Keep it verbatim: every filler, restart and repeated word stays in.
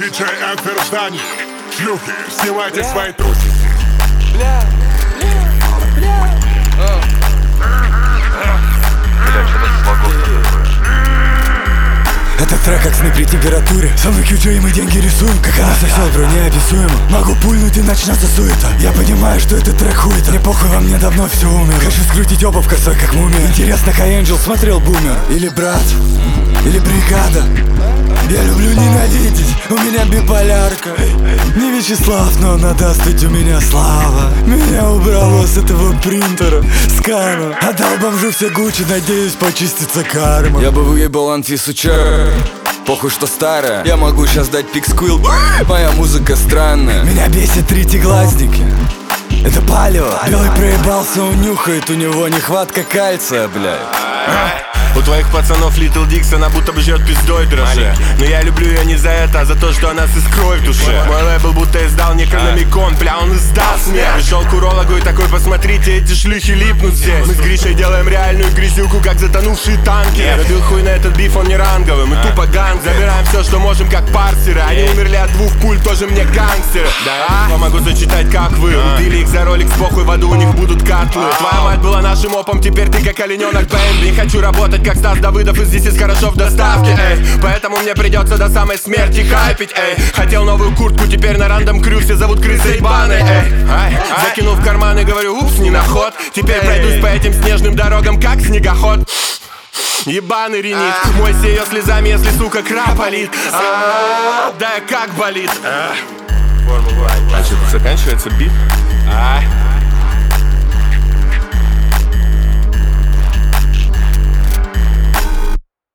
диджей Энфер в здании. Шлюхи, снимайте свои трусики. Бля, бля, бля. Бля, что за слогов-то такое? Этот трек как сны при температуре. Со мной кью джей, мы деньги рисуем. Как она сосет, бро, неописуемо. Могу пульнуть и начнется суета. Я понимаю, что этот трек хуета. Мне похуй, во мне давно все умер. Хочу скрутить оба в косой, как мумия. Интересно, High Angel смотрел Бумер? Или Брат? Или Бригада? Я люблю ненавидеть, у меня биполярка. Не Вячеслав, но надаст ведь у меня слава. Меня убрало с этого принтера, скана. Отдал бомжу все Гуччи, надеюсь почистится карма. Я бы выебал Анфису Чер. Похуй, что старая. Я могу сейчас дать пиксквил. Моя музыка странная. Меня бесит третьеглазники. Это палево. Белый проебался, он нюхает, у него нехватка кальция, блядь. У твоих пацанов Little Dix, она будто бы ждет пиздой дрожжи. Но я люблю ее не за это, а за то, что она с искрой в душе. Мой лейбл будто издал Некрономикон, бля, он издал смех. Пришел к урологу и такой: посмотрите, эти шлюхи липнут здесь. Мы с Гришей делаем реальную грязюку, как затонувшие танки. Набил хуй на этот биф, он не ранговый, мы тупо ганг. Забираем все, что можем, как парсеры. Они умерли от двух пуль, тоже мне гангстеры. Да, я могу зачитать, как вы убили их за ролик, с похуй, в аду у них будут котлы. Твоя мать была нашим опом, теперь ты как олененок Бэмби. Хочу работать как Стас Давыдов, и здесь есть хорошо в доставке, эй. Поэтому мне придется до самой смерти хайпить, эй. Хотел новую куртку, теперь на рандом крю все зовут крысы ебаные, эй. Ай. Закинул в карман и говорю: упс, не на ход. Теперь пройдусь по этим снежным дорогам, как снегоход. Ебаный ринит, мойся ее слезами, если, сука, крапалит. А, да как болит. А что, заканчивается бит?